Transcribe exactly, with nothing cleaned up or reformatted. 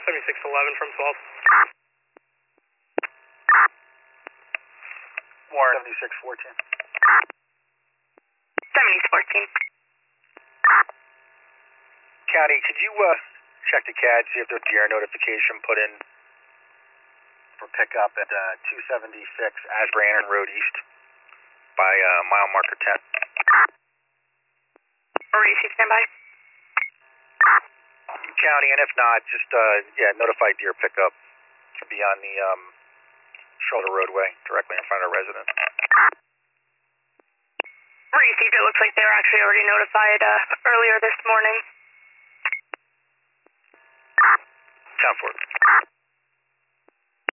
seventy-six eleven from twelve. Warren, seventy-six fourteen. seventy fourteen. County, could you uh, check the C A D, see if there's a deer notification put in for pickup at uh, two seventy-six Asbury Annan Road East by uh, mile marker ten? Maurice, stand by. County, and if not, just uh, yeah, notify deer pickup. Should be on the um, shoulder roadway directly in front of a residence. Maurice, it looks like they were actually already notified uh, earlier this morning. Ten four.